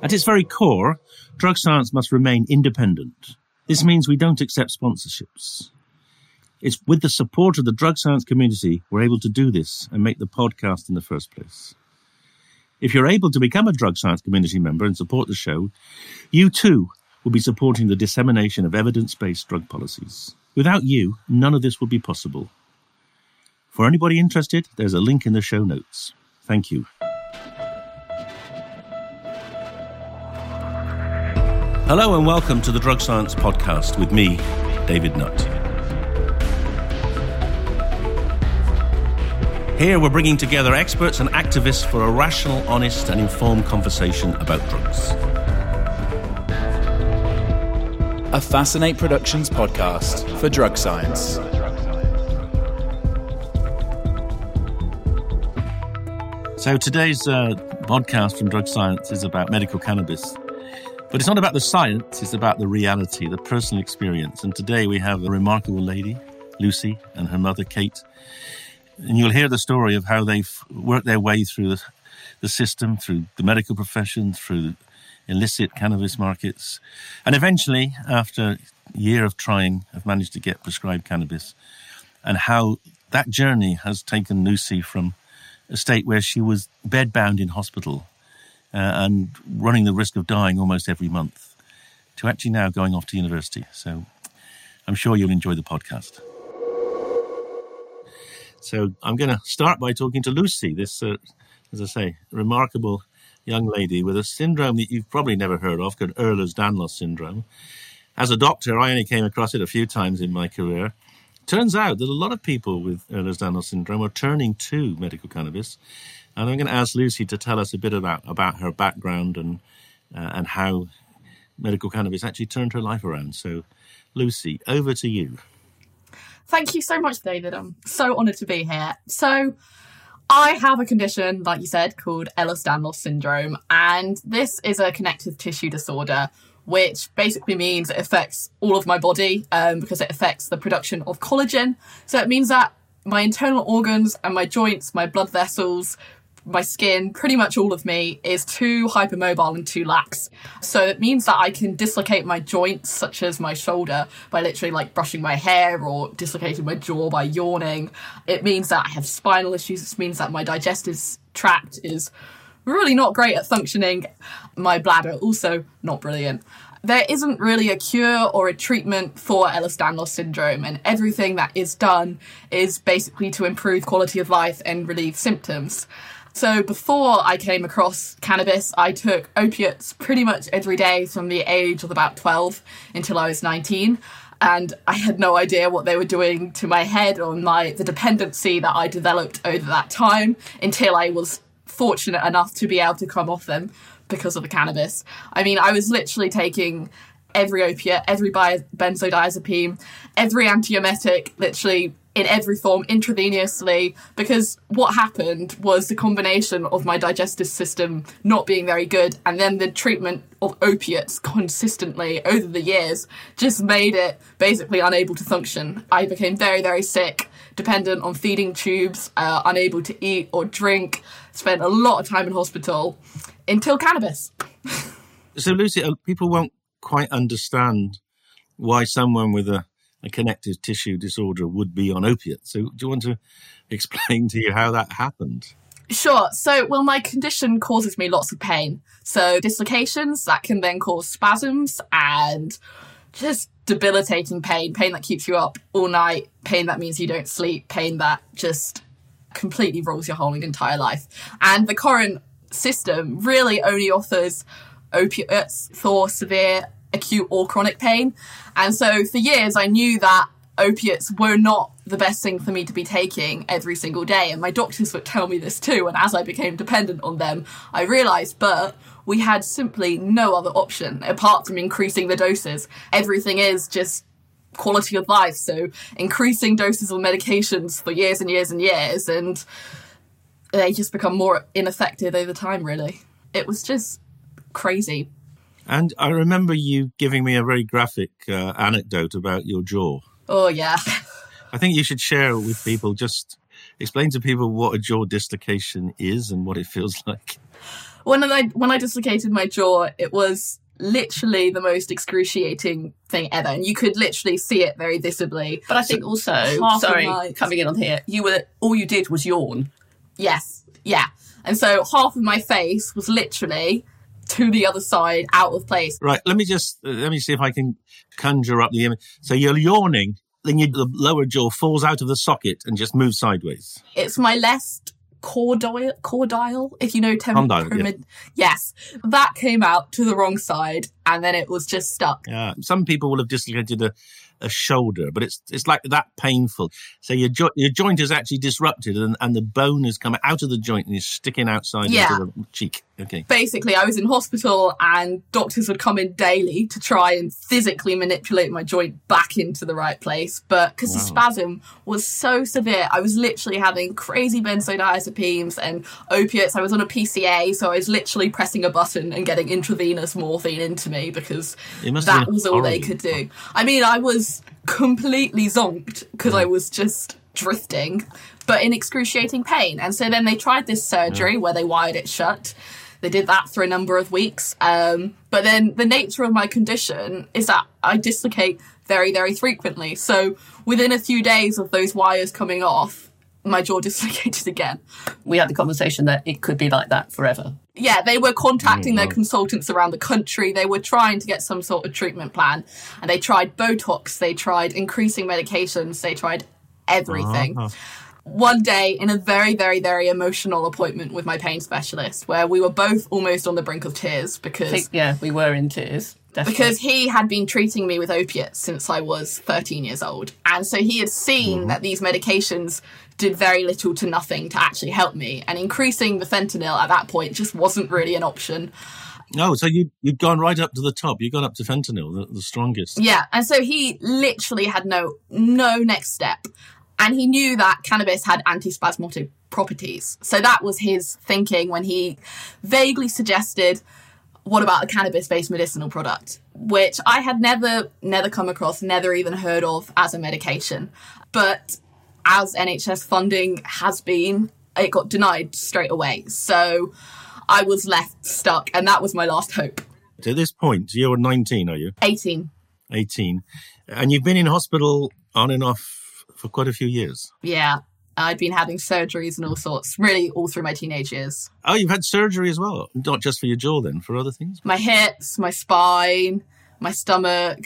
At its very core, drug science must remain independent. This means we don't accept sponsorships. It's with the support of the drug science community we're able to do this and make the podcast in the first place. If you're able to become a drug science community member and support the show, you too will be supporting the dissemination of evidence-based drug policies. Without you, none of this would be possible. For anybody interested, there's a link in the show notes. Thank you. Hello and welcome to the Drug Science Podcast with me, David Nutt. Here we're bringing together experts and activists for a rational, honest and informed conversation about drugs. A Fascinate Productions podcast for drug science. So today's podcast from Drug Science is about medical cannabis. But it's not about the science, it's about the reality, the personal experience. And today we have a remarkable lady, Lucy, and her mother, Kate. And you'll hear the story of how they've worked their way through the system, through the medical profession, through illicit cannabis markets. And eventually, after a year of trying, have managed to get prescribed cannabis. And how that journey has taken Lucy from a state where she was bedbound in hospital and running the risk of dying almost every month, to actually now going off to university. So I'm sure you'll enjoy the podcast. So I'm going to start by talking to Lucy, this, as I say, remarkable young lady with a syndrome that you've probably never heard of, called Ehlers-Danlos syndrome. As a doctor, I only came across it a few times in my career. Turns out that a lot of people with Ehlers-Danlos syndrome are turning to medical cannabis. And I'm going to ask Lucy to tell us a bit about her background and how medical cannabis actually turned her life around. So, Lucy, over to you. Thank you so much, David. I'm so honoured to be here. So, I have a condition, like you said, called Ehlers-Danlos syndrome. And this is a connective tissue disorder, which basically means it affects all of my body because it affects the production of collagen. So it means that my internal organs and my joints, my blood vessels, my skin, pretty much all of me is too hypermobile and too lax. So it means that I can dislocate my joints, such as my shoulder, by literally like brushing my hair or dislocating my jaw by yawning. It means that I have spinal issues. It means that my digestive tract is really not great at functioning. My bladder also not brilliant. There isn't really a cure or a treatment for Ehlers-Danlos syndrome, and everything that is done is basically to improve quality of life and relieve symptoms. So before I came across cannabis, I took opiates pretty much every day from the age of about 12 until I was 19. And I had no idea what they were doing to my head or the dependency that I developed over that time until I was fortunate enough to be able to come off them because of the cannabis. I mean, I was literally taking every opiate, every benzodiazepine, every antiemetic, literally in every form, intravenously, because what happened was the combination of my digestive system not being very good and then the treatment of opiates consistently over the years just made it basically unable to function. I became very, very sick, dependent on feeding tubes, unable to eat or drink, spent a lot of time in hospital until cannabis. So, Lucy, people won't quite understand why someone with a connective tissue disorder would be on opiates. So do you want to explain to you how that happened? Sure. So, my condition causes me lots of pain. So dislocations, that can then cause spasms and just debilitating pain that keeps you up all night, pain that means you don't sleep, pain that just completely rolls your whole entire life. And the current system really only offers opiates for severe acute or chronic pain. And so for years I knew that opiates were not the best thing for me to be taking every single day, and my doctors would tell me this too. And as I became dependent on them, I realised, but we had simply no other option apart from increasing the doses. Everything is just quality of life, so increasing doses of medications for years and years and years, and they just become more ineffective over time, really. It was just crazy. And I remember you giving me a very graphic anecdote about your jaw. Oh, yeah. I think you should share it with people. Just explain to people what a jaw dislocation is and what it feels like. When I dislocated my jaw, it was literally the most excruciating thing ever, and you could literally see it very visibly. But I think also, coming in on here, all you did was yawn. Yes, yeah. And so half of my face was literally to the other side, out of place. Right, let me see if I can conjure up the image. So you're yawning, then the lower jaw falls out of the socket and just moves sideways. It's my left cordile, if you know Condyle, pyramid. Yes, that came out to the wrong side, and then it was just stuck. Yeah, some people will have dislocated a shoulder, but it's like that painful. So your joint is actually disrupted, and the bone is coming out of the joint and is sticking outside into the cheek. Okay. Basically, I was in hospital, and doctors would come in daily to try and physically manipulate my joint back into the right place. But because the spasm was so severe, I was literally having crazy benzodiazepines and opiates. I was on a PCA, so I was literally pressing a button and getting intravenous morphine into me because that was all they could do. I mean, I was completely zonked because I was just drifting, but in excruciating pain. And so then they tried this surgery where they wired it shut. They did that for a number of weeks. But then the nature of my condition is that I dislocate very, very frequently. So within a few days of those wires coming off, my jaw dislocated again. We had the conversation that it could be like that forever. Yeah, they were contacting their consultants around the country. They were trying to get some sort of treatment plan. And they tried Botox. They tried increasing medications. They tried everything. One day, in a very, very, very emotional appointment with my pain specialist, where we were both almost on the brink of tears because... we were in tears. Definitely. Because he had been treating me with opiates since I was 13 years old. And so he had seen that these medications did very little to nothing to actually help me. And increasing the fentanyl at that point just wasn't really an option. No, so you'd gone right up to the top. You'd gone up to fentanyl, the strongest. Yeah, and so he literally had no next step. And he knew that cannabis had antispasmodic properties. So that was his thinking when he vaguely suggested, what about a cannabis-based medicinal product? Which I had never come across, never even heard of as a medication. But as NHS funding has been, it got denied straight away. So I was left stuck, and that was my last hope. To this point, you're 19, are you? 18. 18. And you've been in hospital on and off for quite a few years. Yeah. I'd been having surgeries and all sorts, really all through my teenage years. Oh, you've had surgery as well? Not just for your jaw then, for other things? My hips, my spine, my stomach,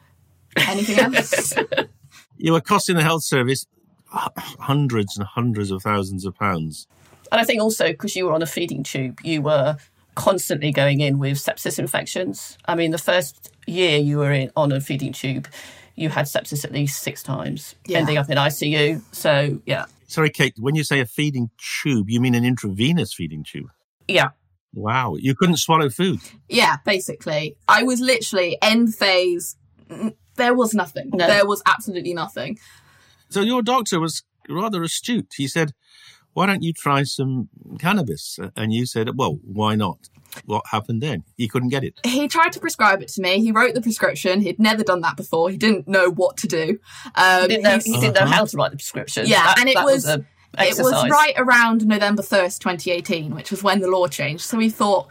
anything else? You were costing the health service hundreds and hundreds of thousands of pounds. And I think also because you were on a feeding tube, you were constantly going in with sepsis infections. I mean, the first year you were on a feeding tube, you had sepsis at least 6 times, ending up in ICU. So, yeah. Sorry, Kate, when you say a feeding tube, you mean an intravenous feeding tube? Yeah. Wow. You couldn't swallow food? Yeah, basically. I was literally end phase. There was nothing. No. There was absolutely nothing. So your doctor was rather astute. He said, why don't you try some cannabis? And you said, well, why not? What happened then? He couldn't get it. He tried to prescribe it to me. He wrote the prescription. He'd never done that before. He didn't know what to do. He didn't know how to write the prescription. Yeah, it was right around November 1st, 2018, which was when the law changed. So we thought,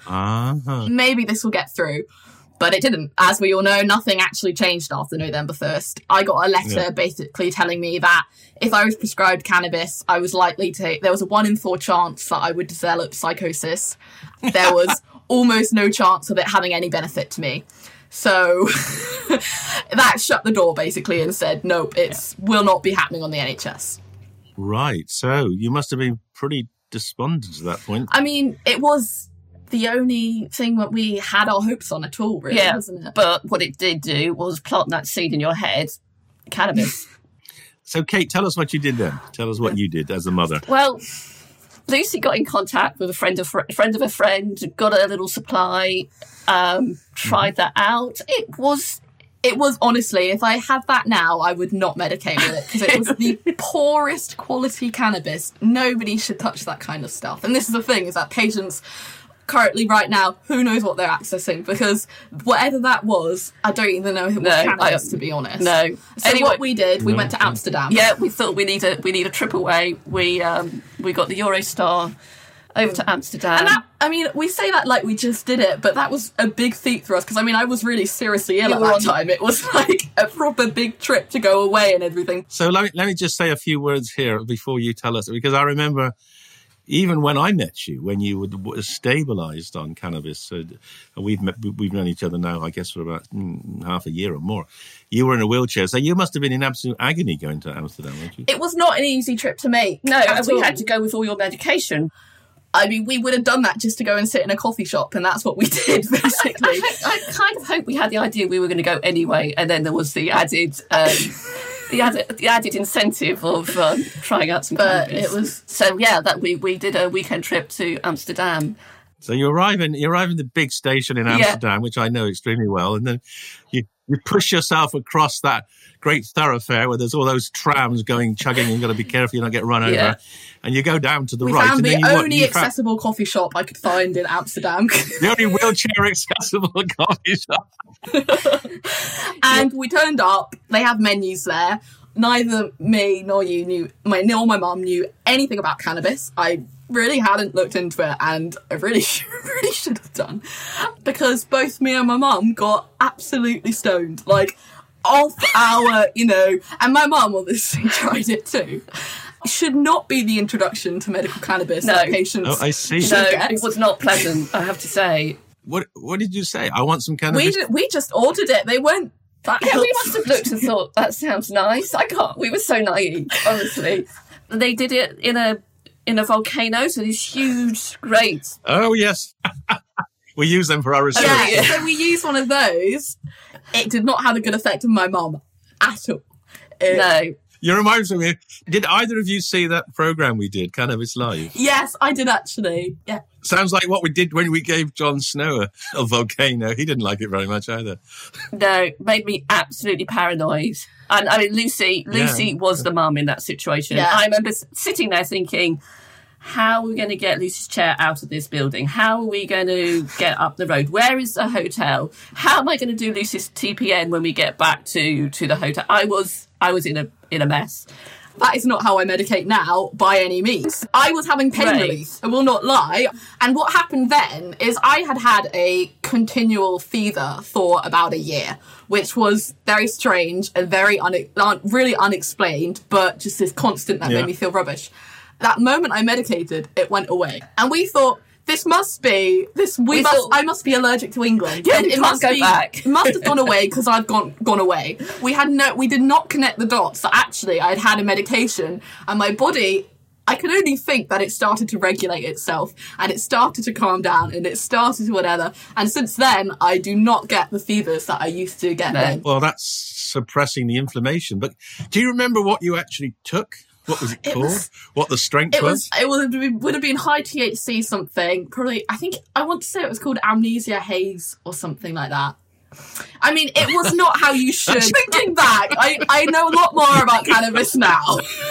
maybe this will get through. But it didn't. As we all know, nothing actually changed after November 1st. I got a letter basically telling me that if I was prescribed cannabis, I was likely to... There was a 1 in 4 chance that I would develop psychosis. There was almost no chance of it having any benefit to me. So that shut the door, basically, and said, nope, will not be happening on the NHS. Right. So you must have been pretty despondent at that point. I mean, it was... the only thing that we had our hopes on at all, really, wasn't it? But what it did do was plant that seed in your head, cannabis. So, Kate, tell us what you did then. Tell us what you did as a mother. Well, Lucy got in contact with a friend of a friend, got a little supply, tried that out. It was honestly, if I had that now, I would not medicate with it because it was the poorest quality cannabis. Nobody should touch that kind of stuff. And this is the thing, is that patients... currently, right now, who knows what they're accessing? Because whatever that was, I don't even know if it was cannabis, to be honest. No. So anyway, what we did, we went to Amsterdam. Yeah, we thought we need a trip away. We got the Eurostar over to Amsterdam. And that, I mean, we say that like we just did it, but that was a big feat for us because, I mean, I was really seriously ill at that time. It was like a proper big trip to go away and everything. So let me just say a few words here before you tell us, because I remember even when I met you, when you were stabilised on cannabis, we've known each other now, I guess, for about half a year or more. You were in a wheelchair, so you must have been in absolute agony going to Amsterdam, weren't you? It was not an easy trip to make. No, and we had to go with all your medication. I mean, we would have done that just to go and sit in a coffee shop, and that's what we did, basically. I kind of hope we had the idea we were going to go anyway, and then there was the added... the added incentive of trying out some cannabis. It was that we did a weekend trip to Amsterdam. So you arrive in the big station in Amsterdam, which I know extremely well, and then you push yourself across that great thoroughfare where there's all those trams chugging, and you've got to be careful you don't get run over. And you go down to the right. We found and the only accessible coffee shop I could find in Amsterdam. The only wheelchair accessible coffee shop. And we turned up. They have menus there. Neither me nor you nor my mum knew anything about cannabis. I really hadn't looked into it, and I really should have done, because both me and my mum got absolutely stoned, like off our, and my mum obviously tried it too. It should not be the introduction to medical cannabis that patients. Oh, I see. No, it was not pleasant, I have to say. What did you say? I want some cannabis. We just ordered it. They weren't that helpful. We must have looked and thought, that sounds nice. We were so naive, honestly. They did it in a volcano, so these huge grates. Oh, yes. We use them for our research. Yeah, so we used one of those. It did not have a good effect on my mum at all. No. You remind me, did either of you see that programme we did, Cannabis Live? Yes, I did actually. Yeah. Sounds like what we did when we gave Jon Snow a volcano. He didn't like it very much either. No, made me absolutely paranoid. And I mean, Lucy was the mum in that situation. Yeah. I remember sitting there thinking, how are we going to get Lucy's chair out of this building? How are we going to get up the road? Where is the hotel? How am I going to do Lucy's TPN when we get back to the hotel? I was in a mess. That is not how I medicate now, by any means. I was having pain relief, I will not lie. And what happened then is I had a continual fever for about a year, which was very strange and very really unexplained, but just this constant that made me feel rubbish. That moment I medicated, it went away. And we thought, I must be allergic to England. Yeah, it must go back. It must have gone away because I'd gone away. We did not connect the dots that actually I'd had a medication, and my body, I could only think that it started to regulate itself, and it started to calm down, and it started to whatever. And since then, I do not get the fevers that I used to get then. Well, that's suppressing the inflammation. But do you remember what you actually took? What was it called? What the strength was? It would have been high THC something. Probably, I want to say it was called Amnesia Haze or something like that. I mean, it was not how you should. Thinking back, I know a lot more about cannabis now.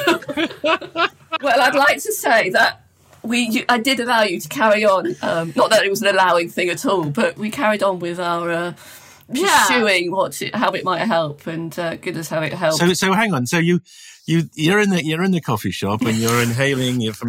Well, I'd like to say that I did allow you to carry on. Not that it was an allowing thing at all, but we carried on with our pursuing how it might help, and goodness, how it helped. So hang on. So you're in the coffee shop and you're inhaling your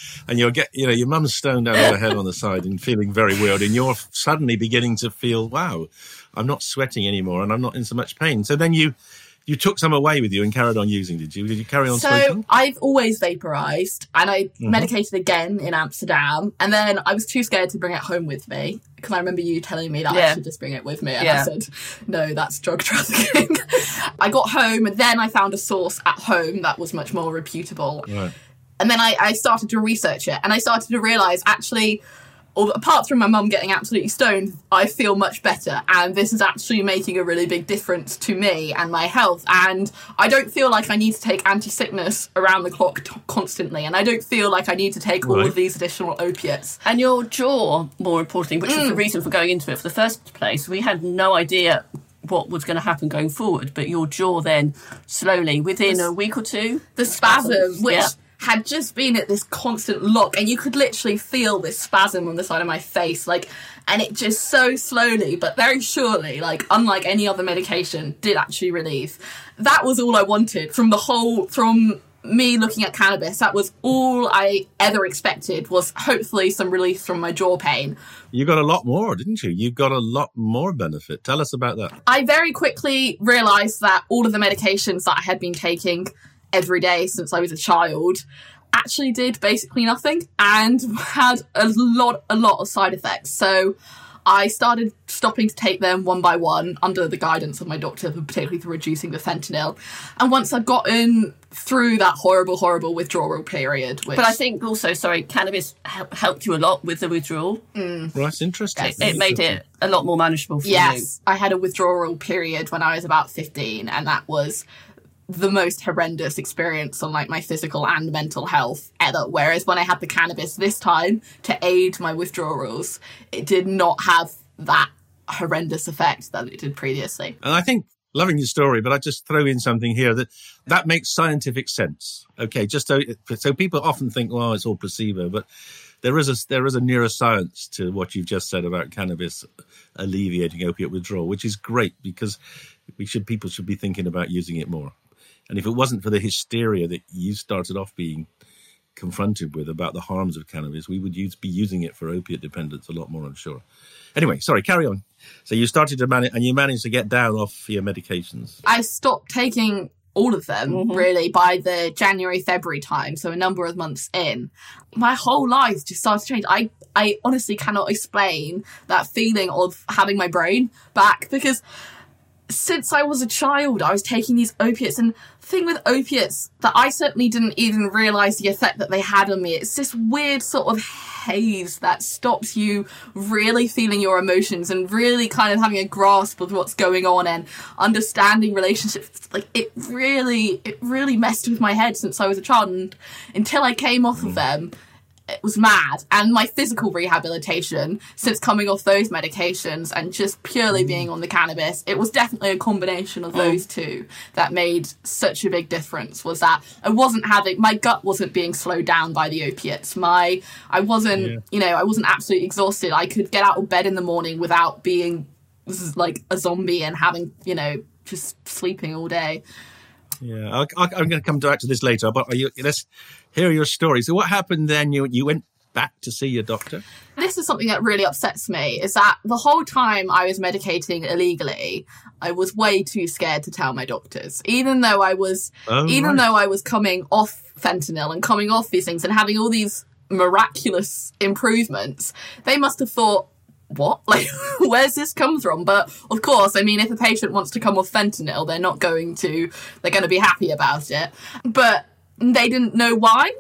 mum's stoned out of her head on the side and feeling very weird, and you're suddenly beginning to feel, wow, I'm not sweating anymore and I'm not in so much pain. So then you took some away with you and carried on using, did you? Did you carry on smoking? So I've always vaporized, and I medicated again in Amsterdam, and then I was too scared to bring it home with me because I remember you telling me that I should just bring it with me, and I said, no, that's drug trafficking. I got home, and then I found a source at home that was much more reputable. Right. And then I started to research it, and I started to realise, actually, apart from my mum getting absolutely stoned, I feel much better, and this is actually making a really big difference to me and my health, and I don't feel like I need to take anti-sickness around the clock constantly, and I don't feel like I need to take all of these additional opiates. And your jaw, more importantly, which was the reason for going into it for the first place, we had no idea what was going to happen going forward, but your jaw then slowly, within a week or two, the spasm, which had just been at this constant lock, and you could literally feel this spasm on the side of my face, and it just so slowly but very surely, unlike any other medication, did actually relieve. That was all I wanted from me looking at cannabis, that was all I ever expected, was hopefully some relief from my jaw pain. You got a lot more, didn't you? You got a lot more benefit. Tell us about that. I very quickly realised that all of the medications that I had been taking every day since I was a child actually did basically nothing and had a lot of side effects. So I started stopping to take them one by one under the guidance of my doctor, particularly for reducing the fentanyl. And once I'd gotten through that horrible withdrawal period. But I think also, cannabis helped you a lot with the withdrawal. Well, that's interesting. Yes. It made it a lot more manageable for you. Yes, I had a withdrawal period when I was about 15, and that was the most horrendous experience on like my physical and mental health ever. Whereas when I had the cannabis this time to aid my withdrawals, it did not have that horrendous effect that it did previously. And I think, loving your story, but I just throw in something here that makes scientific sense. Okay, just so people often think, well, it's all placebo, but there is a neuroscience to what you've just said about cannabis alleviating opiate withdrawal, which is great because people should be thinking about using it more. And if it wasn't for the hysteria that you started off being confronted with about the harms of cannabis, we would be using it for opiate dependence a lot more, I'm sure. Anyway, sorry, carry on. So you started to managed to get down off your medications. I stopped taking all of them, really, by the January, February time, so a number of months in. My whole life just started to change. I honestly cannot explain that feeling of having my brain back, because since I was a child, I was taking these opiates, and the thing with opiates that I certainly didn't even realise the effect that they had on me, it's this weird sort of haze that stops you really feeling your emotions and really kind of having a grasp of what's going on and understanding relationships. Like, it really messed with my head since I was a child, and until I came off of them, it was mad. And my physical rehabilitation since coming off those medications and just purely being on the cannabis, it was definitely a combination of those two that made such a big difference. Was that my gut wasn't being slowed down by the opiates. I wasn't absolutely exhausted. I could get out of bed in the morning without being like a zombie and having, just sleeping all day. Yeah, I'm going to come back to this later, but let's hear your story. So what happened then? You went back to see your doctor? This is something that really upsets me, is that the whole time I was medicating illegally, I was way too scared to tell my doctors. Even though I was coming off fentanyl and coming off these things and having all these miraculous improvements, they must have thought, what? Like, where's this come from? But of course, I mean, if a patient wants to come off fentanyl, they're going to be happy about it. But they didn't know why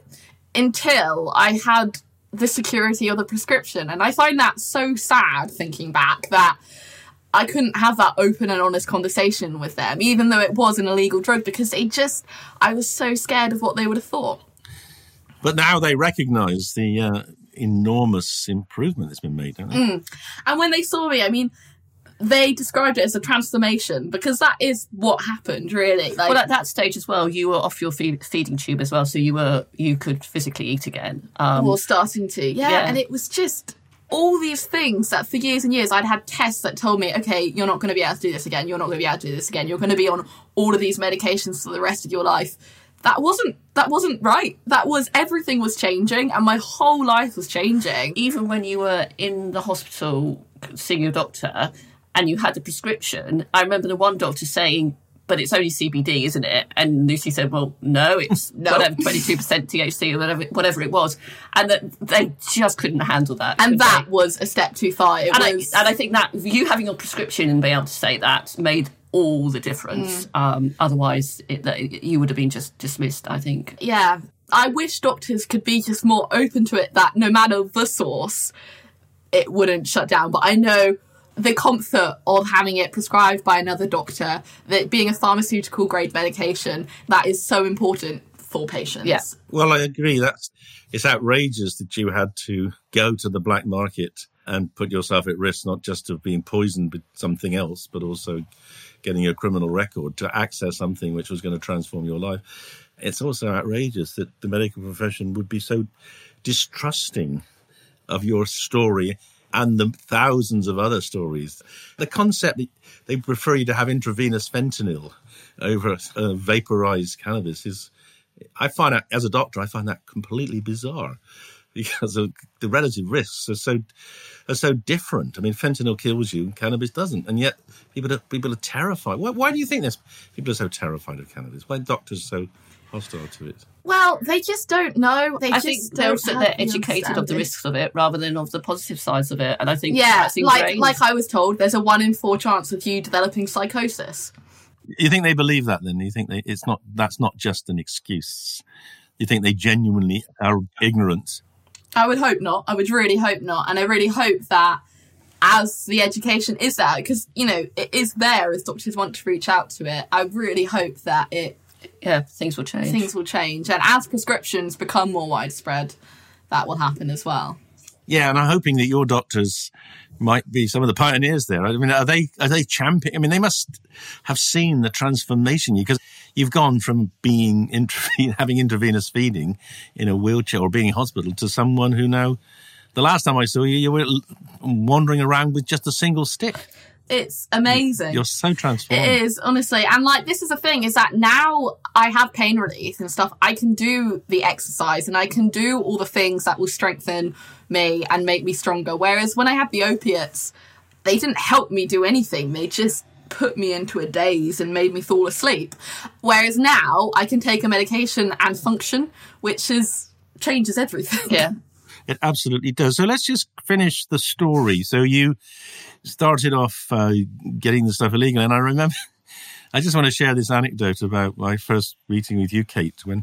until I had the security of the prescription. And I find that so sad, thinking back, that I couldn't have that open and honest conversation with them, even though it was an illegal drug, because I was so scared of what they would have thought. But now they recognise the enormous improvement that's been made, don't they? And when they saw me, I mean, they described it as a transformation, because that is what happened, really. Well, at that stage as well, you were off your feeding tube as well, so you could physically eat again. Or starting to, yeah. And it was just all these things that for years and years I'd had tests that told me, okay, you're not going to be able to do this again, you're not going to be able to do this again, you're going to be on all of these medications for the rest of your life. That wasn't right. Everything was changing, and my whole life was changing. Even when you were in the hospital seeing your doctor and you had the prescription, I remember the one doctor saying, but it's only CBD, isn't it? And Lucy said, well, no, it's whatever, 22% THC or whatever it was. And that they just couldn't handle that. And that was a step too far. I think that you having your prescription and being able to say that made all the difference. Otherwise, you would have been just dismissed, I think. Yeah. I wish doctors could be just more open to it, that no matter the source, it wouldn't shut down. But I know the comfort of having it prescribed by another doctor, that being a pharmaceutical grade medication, that is so important for patients. Yeah. Well, I agree. It's outrageous that you had to go to the black market and put yourself at risk, not just of being poisoned with something else, but also getting a criminal record to access something which was going to transform your life. It's also outrageous that the medical profession would be so distrusting of your story and the thousands of other stories. The concept that they prefer you to have intravenous fentanyl over vaporized cannabis is I find out, as a doctor, I find that completely bizarre because of the relative risks are so different. I mean, fentanyl kills you, cannabis doesn't, and yet people are terrified. Why do you think people are so terrified of cannabis? Why are doctors so hostile to it? Well, they just don't know. I think they're educated of the risks of it rather than of the positive sides of it, and I think that's ingrained. like I was told, there's a 1 in 4 chance of you developing psychosis. You think they believe that then? You think that's not just an excuse? You think they genuinely are ignorant? I would hope not. I would really hope not. And I really hope that as the education is there, because, it is there as doctors want to reach out to it, I really hope that things will change. Things will change. And as prescriptions become more widespread, that will happen as well. Yeah, and I'm hoping that your doctors might be some of the pioneers there. I mean, are they championing? I mean, they must have seen the transformation, because you've gone from having intravenous feeding in a wheelchair or being in hospital to someone who now, the last time I saw you, you were wandering around with just a single stick. It's amazing. You're so transformed. It is, honestly. And this is the thing, is that now I have pain relief and stuff. I can do the exercise and I can do all the things that will strengthen me and make me stronger. Whereas when I had the opiates, they didn't help me do anything. They just put me into a daze and made me fall asleep. Whereas now I can take a medication and function, which changes everything. Yeah. It absolutely does. So let's just finish the story. So you started off getting the stuff illegal. And I remember, I just want to share this anecdote about my first meeting with you, Kate, when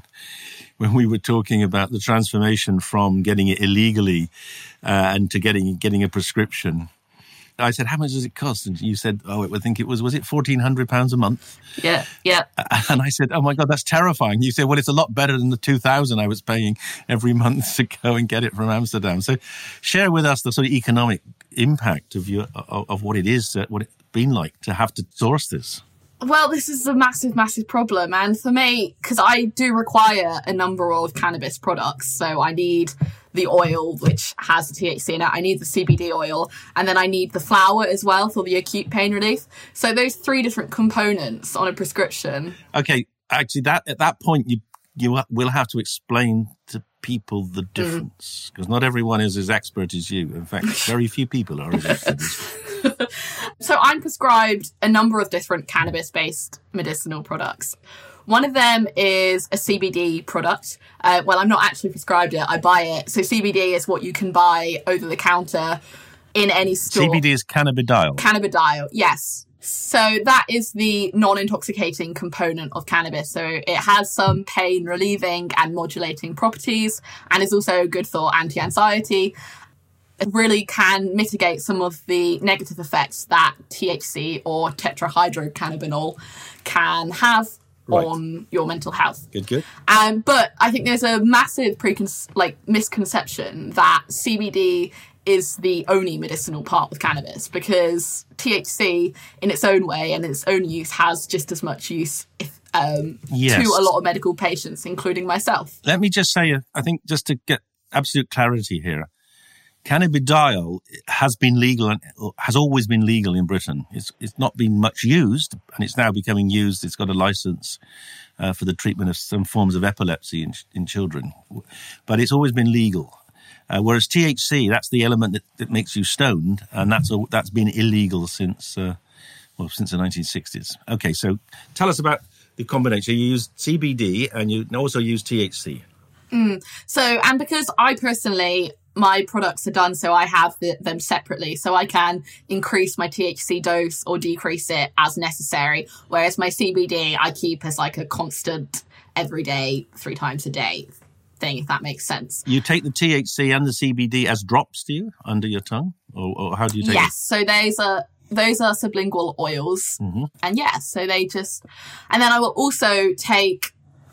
we were talking about the transformation from getting it illegally and to getting a prescription. I said, how much does it cost? And you said, I think it was it £1,400 a month? Yeah. And I said, oh my God, that's terrifying. You said, well, it's a lot better than the $2,000 I was paying every month to go and get it from Amsterdam. So share with us the sort of economic impact of what it is, what it's been like to have to source this. Well, this is a massive, massive problem. And for me, because I do require a number of cannabis products, so I need the oil, which has THC in it. I need the CBD oil, and then I need the flower as well for the acute pain relief. So those 3 different components on a prescription. Okay, actually, at that point, you will have to explain to people the difference, because not everyone is as expert as you. In fact, very few people are as expert as you. So I'm prescribed a number of different cannabis-based medicinal products. One of them is a CBD product. Well, I'm not actually prescribed it. I buy it. So CBD is what you can buy over the counter in any store. CBD is cannabidiol. Cannabidiol, yes. So that is the non-intoxicating component of cannabis. So it has some pain relieving and modulating properties and is also good for anti-anxiety. It really can mitigate some of the negative effects that THC or tetrahydrocannabinol can have on your mental health. Good. But I think there's a massive misconception that CBD is the only medicinal part of cannabis, because THC in its own way and its own use has just as much use to a lot of medical patients, including myself. Let me just say, I think just to get absolute clarity here, cannabidiol has been legal and has always been legal in Britain. It's not been much used, and it's now becoming used. It's got a license for the treatment of some forms of epilepsy in children, but it's always been legal. Whereas THC, that's the element that makes you stoned, and that's been illegal since the 1960s. Okay, so tell us about the combination. You use CBD and you also use THC. And because I personally, my products are done so I have them separately, so I can increase my THC dose or decrease it as necessary, whereas my CBD I keep as like a constant every day, 3 times a day thing, if that makes sense. You take the THC and the CBD as drops, do you, under your tongue? Or how do you take it? Yes, so those are sublingual oils. Mm-hmm. And so they just... And then I will also take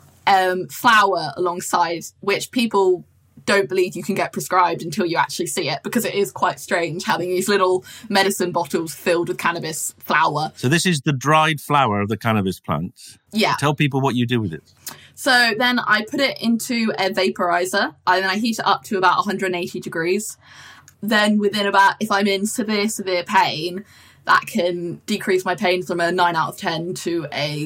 flour alongside, which people don't believe you can get prescribed until you actually see it, because it is quite strange having these little medicine bottles filled with cannabis flour. So this is the dried flower of the cannabis plant. Yeah. Tell people what you do with it. So then I put it into a vaporizer, and then I heat it up to about 180 degrees. Then within about, if I'm in severe pain, that can decrease my pain from a 9 out of 10 to a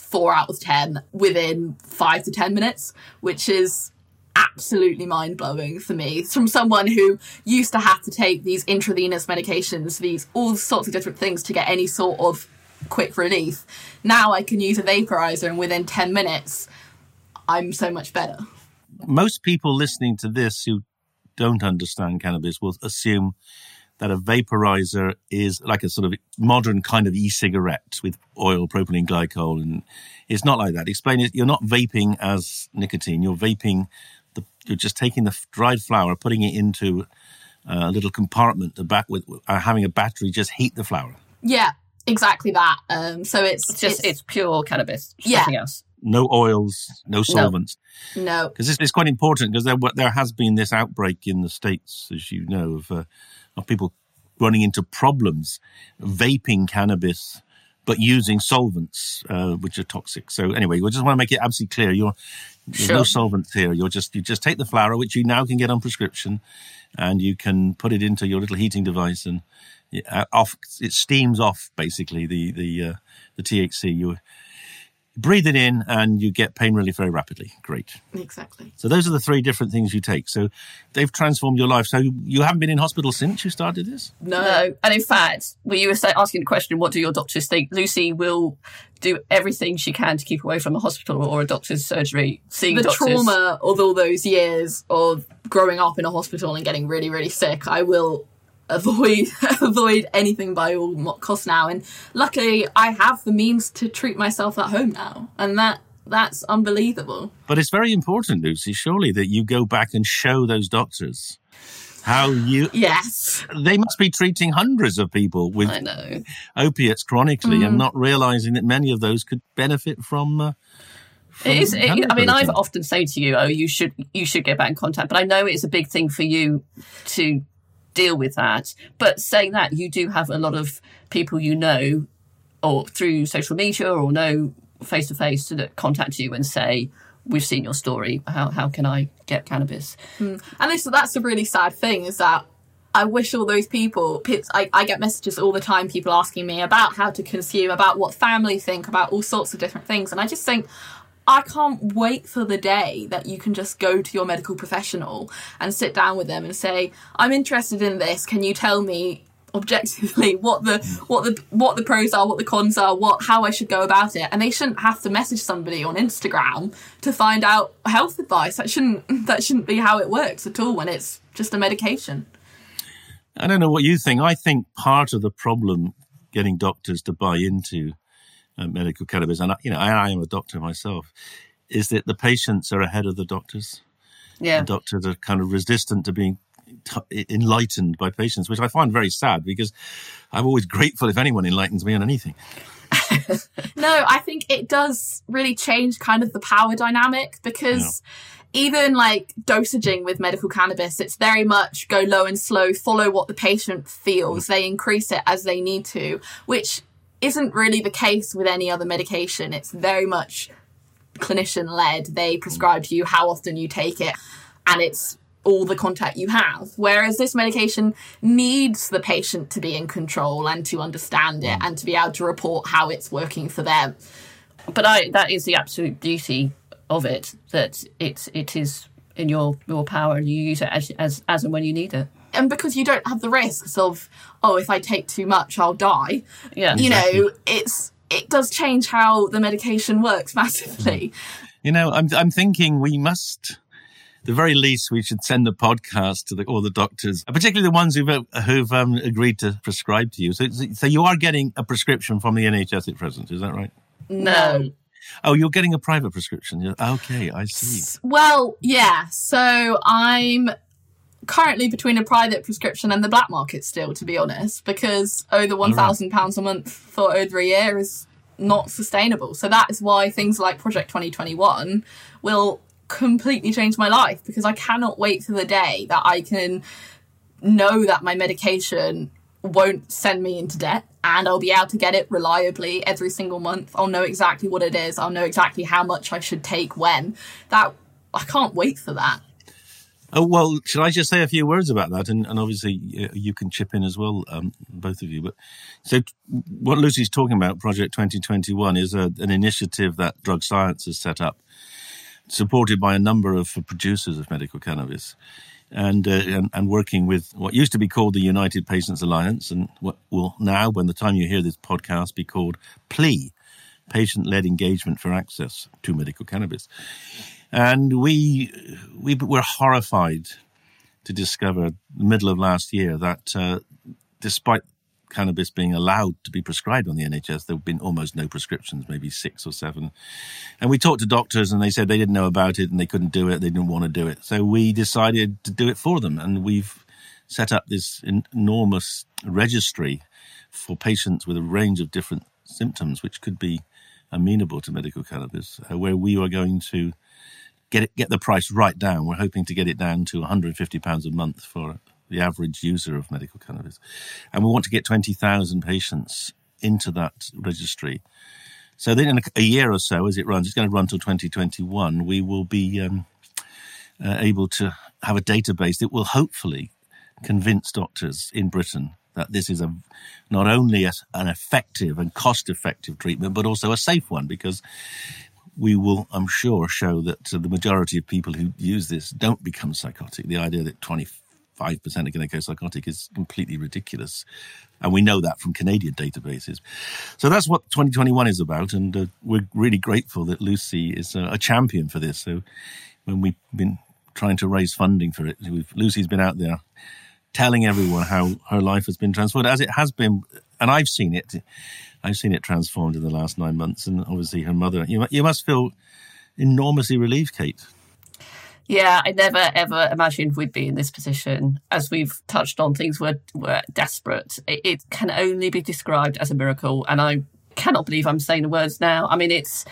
4 out of 10 within 5 to 10 minutes, which is absolutely mind-blowing for me. It's from someone who used to have to take these intravenous medications, these all sorts of different things to get any sort of quick relief. Now I can use a vaporizer and within 10 minutes, I'm so much better. Most people listening to this who don't understand cannabis will assume that a vaporizer is like a sort of modern kind of e-cigarette with oil, propylene glycol, and it's not like that. Explain it. You're not vaping as nicotine. You're vaping. You're just taking the dried flower, putting it into a little compartment, having a battery just heat the flower. Yeah, exactly that. So it's pure cannabis. Yeah. Nothing else. No oils, no solvents. No. Because it's quite important, because there has been this outbreak in the States, as you know, of people running into problems vaping cannabis but using solvents which are toxic. So anyway, we just want to make it absolutely clear. There's no solvents here. You just take the flower, which you now can get on prescription, and you can put it into your little heating device, and it steams off basically the THC. You breathe it in and you get pain relief very rapidly. Great. Exactly. So those are the 3 different things you take. So they've transformed your life. So you haven't been in hospital since you started this? No. And in fact, when you were asking the question, what do your doctors think? Lucy will do everything she can to keep away from a hospital or a doctor's surgery, seeing doctors. The trauma of all those years of growing up in a hospital and getting really, really sick, I will avoid anything by all costs now. And luckily I have the means to treat myself at home now, and that's unbelievable. But it's very important, Lucy, surely, that you go back and show those doctors how Yes, they must be treating hundreds of people with opiates chronically and not realizing that many of those could benefit from I've often said to you, you should get back in contact, but I know it's a big thing for you to deal with that. But saying that, you do have a lot of people you know, or through social media or know face to face, that contact you and say, we've seen your story, how can I get cannabis? And that's the really sad thing, is that I wish all those people, I get messages all the time, people asking me about how to consume, about what family think, about all sorts of different things, and I just think, I can't wait for the day that you can just go to your medical professional and sit down with them and say, I'm interested in this. Can you tell me objectively what the pros are, what the cons are, how I should go about it? And they shouldn't have to message somebody on Instagram to find out health advice. That shouldn't be how it works at all when it's just a medication. I don't know what you think. I think part of the problem getting doctors to buy into medical cannabis, and I am a doctor myself, is that the patients are ahead of the doctors. Yeah, the doctors are kind of resistant to being enlightened by patients, which I find very sad, because I'm always grateful if anyone enlightens me on anything. No, I think it does really change kind of the power dynamic, because even like dosaging with medical cannabis, it's very much go low and slow, follow what the patient feels. They increase it as they need to, which isn't really the case with any other medication. It's very much clinician-led. They prescribe to you how often you take it, and it's all the contact you have. Whereas this medication needs the patient to be in control and to understand it and to be able to report how it's working for them. But that is the absolute beauty of it, that it is in your power, and you use it as and when you need it. And because you don't have the risks of, if I take too much, I'll die. Yeah, it does change how the medication works massively. I'm thinking we must, the very least, we should send a podcast to all the doctors, particularly the ones who've agreed to prescribe to you. So you are getting a prescription from the NHS at present, is that right? No. Oh, you're getting a private prescription. Okay, I see. Well, yeah. So I'm currently between a private prescription and the black market still, to be honest, because the £1,000 a month for over a year is not sustainable. So that is why things like Project 2021 will completely change my life, because I cannot wait for the day that I can know that my medication won't send me into debt, and I'll be able to get it reliably every single month. I'll know exactly what it is. I'll know exactly how much I should take when. I can't wait for that. Oh, well, should I just say a few words about that? And obviously you can chip in as well, both of you. But so what Lucy's talking about, Project 2021, is an initiative that Drug Science has set up, supported by a number of producers of medical cannabis, and working with what used to be called the United Patients Alliance, and what will now, when the time you hear this podcast, be called PLEA, Patient-Led Engagement for Access to Medical Cannabis. And we were horrified to discover the middle of last year that despite cannabis being allowed to be prescribed on the NHS, there have been almost no prescriptions, maybe 6 or 7. And we talked to doctors and they said they didn't know about it and they couldn't do it, they didn't want to do it. So we decided to do it for them. And we've set up this enormous registry for patients with a range of different symptoms, which could be amenable to medical cannabis, where we are going to get the price right down. We're hoping to get it down to £150 a month for the average user of medical cannabis. And we want to get 20,000 patients into that registry. So then in a year or so, as it runs, it's going to run till 2021, we will be able to have a database that will hopefully convince doctors in Britain that this is not only an effective and cost-effective treatment, but also a safe one, because we will, I'm sure, show that the majority of people who use this don't become psychotic. The idea that 25% are going to go psychotic is completely ridiculous. And we know that from Canadian databases. So that's what 2021 is about. And we're really grateful that Lucy is a champion for this. So when we've been trying to raise funding for it, Lucy's been out there telling everyone how her life has been transformed, as it has been. And I've seen it transformed in the last 9 months. And obviously her mother, you must feel enormously relieved, Kate. Yeah, I never, ever imagined we'd be in this position. As we've touched on, things were desperate. It can only be described as a miracle. And I cannot believe I'm saying the words now. I mean, it's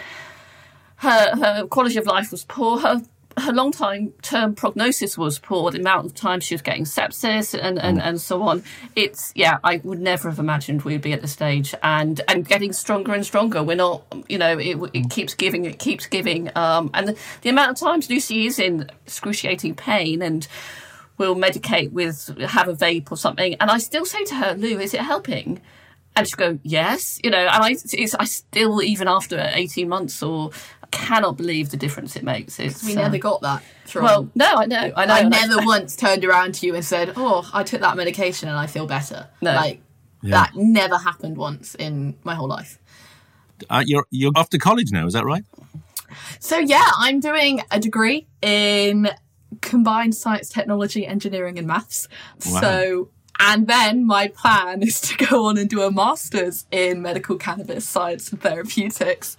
her quality of life was poor. Her long-term prognosis was poor. The amount of time she was getting sepsis and so on. I would never have imagined we'd be at the stage and getting stronger and stronger. We're not, it keeps giving. And the amount of times Lucy is in excruciating pain and will medicate have a vape or something. And I still say to her, Lou, is it helping? And she'll go, yes. And I still, even after 18 months cannot believe the difference it makes. We never got that from... Well, no, I know. I never once turned around to you and said, oh, I took that medication and I feel better. No. That never happened once in my whole life. You're off to college now, is that right? So, yeah, I'm doing a degree in combined science, technology, engineering and maths. Wow. So... And then my plan is to go on and do a master's in medical cannabis science and therapeutics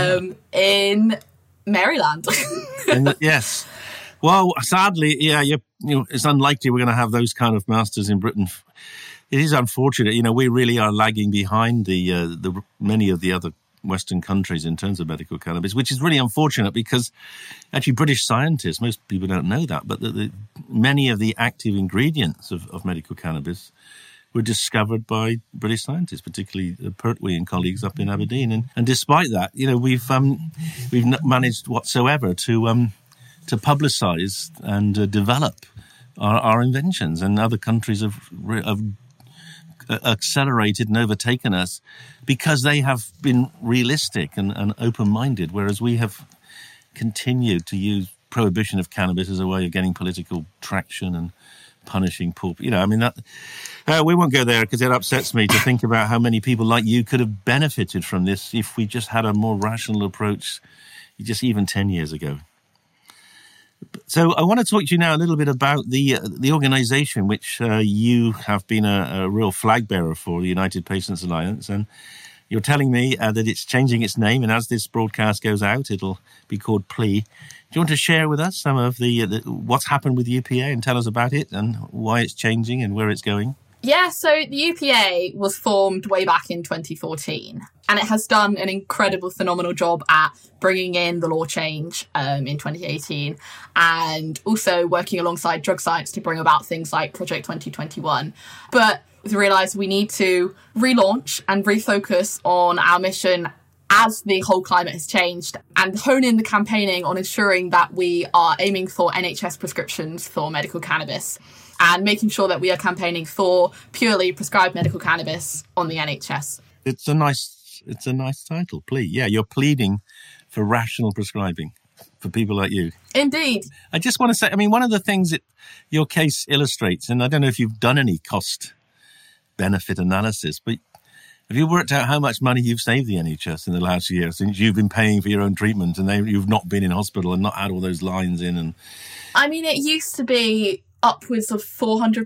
in Maryland. Yes. Well, sadly, it's unlikely we're going to have those kind of masters in Britain. It is unfortunate. We really are lagging behind the many of the other Western countries in terms of medical cannabis, which is really unfortunate because actually British scientists, most people don't know that, but many of the active ingredients of medical cannabis were discovered by British scientists, particularly Pertwee and colleagues up in Aberdeen. And despite that, we've not managed whatsoever to publicise and develop our inventions, and other countries have accelerated and overtaken us because they have been realistic and open-minded, whereas we have continued to use prohibition of cannabis as a way of getting political traction and punishing poor people. We won't go there because it upsets me to think about how many people like you could have benefited from this if we just had a more rational approach just even 10 years ago. So I want to talk to you now a little bit about the organisation which you have been a real flag bearer for, the United Patients Alliance, and you're telling me that it's changing its name, and as this broadcast goes out, it'll be called PLEA. Do you want to share with us some of the what's happened with the UPA and tell us about it and why it's changing and where it's going? Yeah, so the UPA was formed way back in 2014, and it has done an incredible, phenomenal job at bringing in the law change in 2018, and also working alongside Drug Science to bring about things like Project 2021. But we realised we need to relaunch and refocus on our mission as the whole climate has changed, and hone in the campaigning on ensuring that we are aiming for NHS prescriptions for medical cannabis and making sure that we are campaigning for purely prescribed medical cannabis on the NHS. It's a nice title, plea. Yeah, you're pleading for rational prescribing for people like you. Indeed. I just want to say, I mean, one of the things that your case illustrates, and I don't know if you've done any cost-benefit analysis, but have you worked out how much money you've saved the NHS in the last year since you've been paying for your own treatment and you've not been in hospital and not had all those lines in? And I mean, it used to be upwards of £400,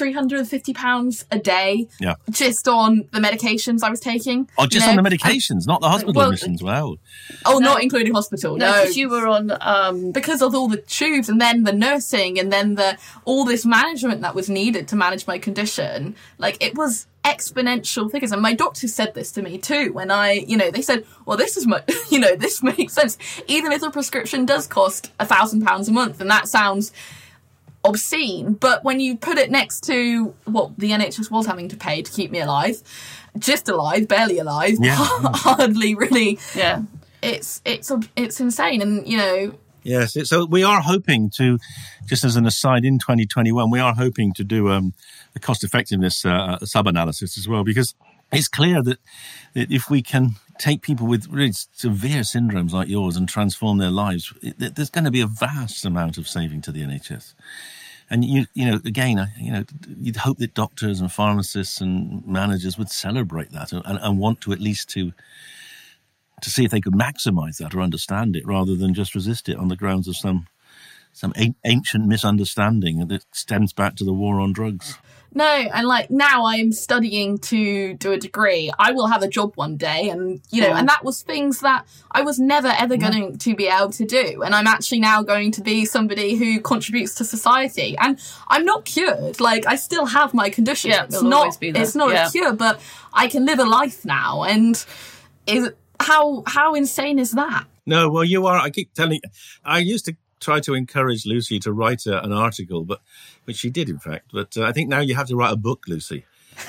£350 a day, just on the medications I was taking. Oh, just on the medications, not the hospital admissions. Wow. Oh, no, not including hospital. No, because you were on because of all the tubes and then the nursing and then all this management that was needed to manage my condition. Like, it was exponential figures, and my doctor said this to me too when they said, well, this is this makes sense, even if the prescription does cost £1,000 a month, and that sounds obscene, but when you put it next to what the NHS was having to pay to keep me alive, just alive, barely alive, hardly really, it's insane. And yes, so we are hoping to, just as an aside, in 2021, we are hoping to do a cost-effectiveness sub-analysis as well, because it's clear that if we can take people with really severe syndromes like yours and transform their lives, there's going to be a vast amount of saving to the NHS. And, you'd hope that doctors and pharmacists and managers would celebrate that and want to at least to see if they could maximise that or understand it rather than just resist it on the grounds of some ancient misunderstanding that stems back to the war on drugs. No, and now I'm studying to do a degree. I will have a job one day, and and that was things that I was never ever going to be able to do. And I'm actually now going to be somebody who contributes to society. And I'm not cured. I still have my condition. Yeah, it's not a cure, but I can live a life now. And how insane is that? No, well, you are. I keep telling you, I used to try to encourage Lucy to write an article, which she did, in fact. But I think now you have to write a book, Lucy.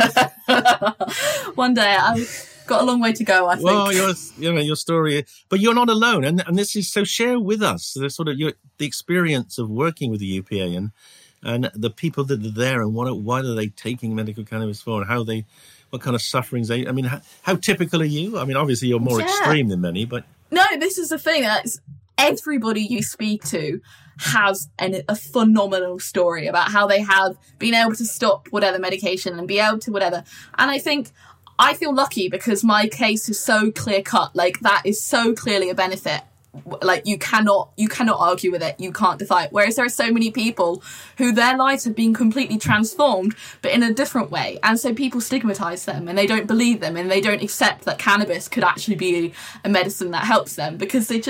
One day. I've got a long way to go, I think. Well, your story, but you're not alone, and this is so. Share with us the experience of working with the UPA and the people that are there, and why are they taking medical cannabis for, and what kind of sufferings they. I mean, how typical are you? I mean, obviously you're more extreme than many, but no, this is the thing. That's everybody you speak to has a phenomenal story about how they have been able to stop whatever medication and be able to whatever. And I feel lucky because my case is so clear cut. That is so clearly a benefit. You cannot argue with it. You can't defy it. Whereas there are so many people who their lives have been completely transformed, but in a different way. And so people stigmatize them and they don't believe them and they don't accept that cannabis could actually be a medicine that helps them because it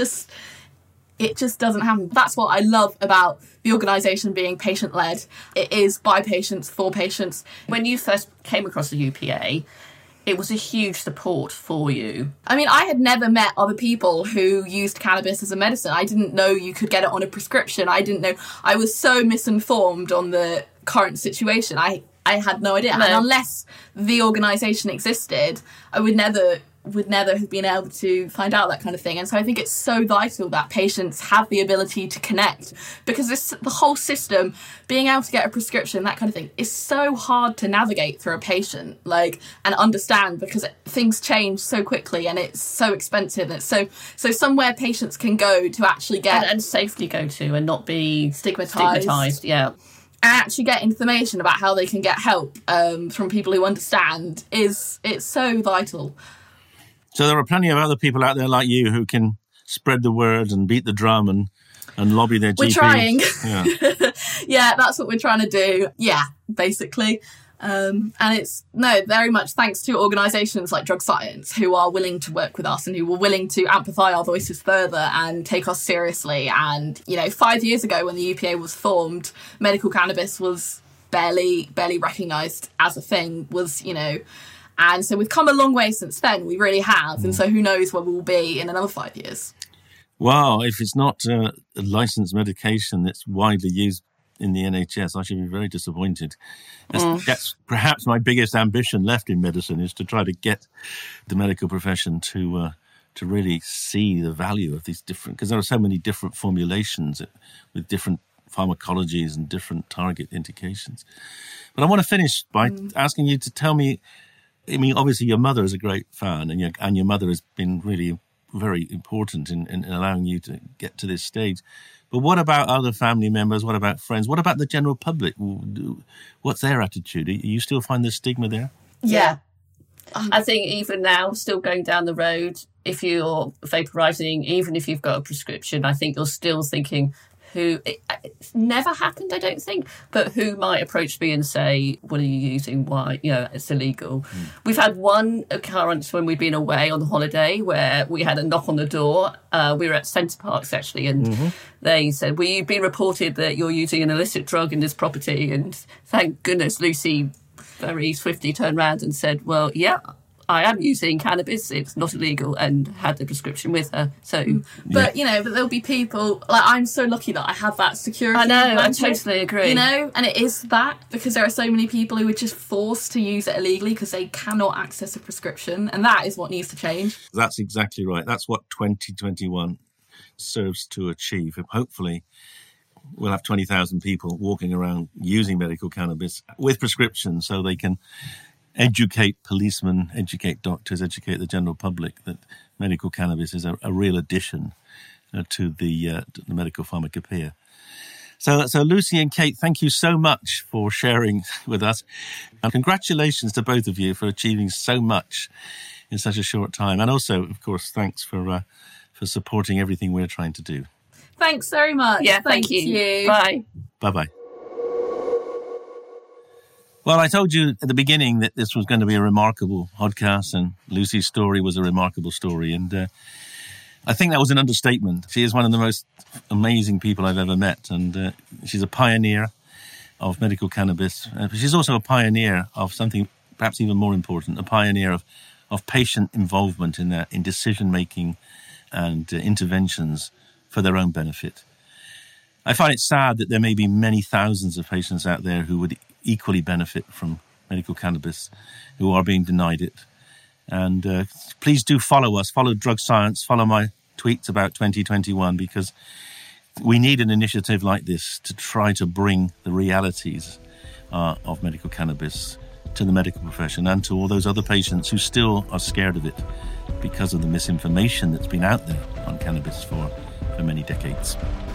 just doesn't happen. That's what I love about the organisation being patient-led. It is by patients, for patients. When you first came across the UPA, it was a huge support for you. I mean, I had never met other people who used cannabis as a medicine. I didn't know you could get it on a prescription. I didn't know. I was so misinformed on the current situation. I had no idea. No. And unless the organisation existed, I would never have been able to find out that kind of thing. And so I think it's so vital that patients have the ability to connect, because the whole system, being able to get a prescription, that kind of thing, is so hard to navigate through a patient, and understand, because things change so quickly and it's so expensive. And so somewhere patients can go to actually get and safely go to and not be stigmatized. Yeah. And actually get information about how they can get help from people who understand it's so vital. So there are plenty of other people out there like you who can spread the word and beat the drum and lobby their GPs. We're trying. Yeah. Yeah, that's what we're trying to do. Yeah, basically. And it's very much thanks to organisations like Drug Science who are willing to work with us and who were willing to amplify our voices further and take us seriously. And 5 years ago when the UPA was formed, medical cannabis was barely recognised as a thing. And so we've come a long way since then. We really have. And so who knows where we'll be in another 5 years. Well, if it's not a licensed medication that's widely used in the NHS, I should be very disappointed. That's perhaps my biggest ambition left in medicine, is to try to get the medical profession to to really see the value of these different, because there are so many different formulations with different pharmacologies and different target indications. But I want to finish by asking you to tell me, I mean, obviously your mother is a great fan, and your mother has been really very important in allowing you to get to this stage. But what about other family members? What about friends? What about the general public? What's their attitude? Do you still find the stigma there? Yeah. I think even now, still going down the road, if you're vaporizing, even if you've got a prescription, I think you're still thinking, it's never happened, I don't think, but who might approach me and say, what are you using? Why? It's illegal. We've had one occurrence when we'd been away on holiday where we had a knock on the door. We were at Centre Parks, actually, and they said, well, you've been reported that you're using an illicit drug in this property. And thank goodness Lucy very swiftly turned around and said, well, yeah, I am using cannabis, it's not illegal, and had the prescription with her. So, but there'll be people, like, I'm so lucky that I have that security. I know, blanket, I totally agree. And it is that, because there are so many people who are just forced to use it illegally because they cannot access a prescription, and that is what needs to change. That's exactly right. That's what 2021 serves to achieve. Hopefully, we'll have 20,000 people walking around using medical cannabis with prescriptions, so they can educate policemen, educate doctors, educate the general public that medical cannabis is a real addition to the medical pharmacopoeia. So Lucy and Kate, thank you so much for sharing with us. And congratulations to both of you for achieving so much in such a short time. And also, of course, thanks for supporting everything we're trying to do. Thanks very much. Yeah, thank you. Bye. Bye-bye. Well, I told you at the beginning that this was going to be a remarkable podcast, and Lucy's story was a remarkable story. And I think that was an understatement. She is one of the most amazing people I've ever met. And she's a pioneer of medical cannabis. But she's also a pioneer of something perhaps even more important, a pioneer of patient involvement in decision-making and interventions for their own benefit. I find it sad that there may be many thousands of patients out there who would equally benefit from medical cannabis, who are being denied it. And please do follow us, follow Drug Science, follow my tweets about 2021, because we need an initiative like this to try to bring the realities of medical cannabis to the medical profession and to all those other patients who still are scared of it because of the misinformation that's been out there on cannabis for many decades.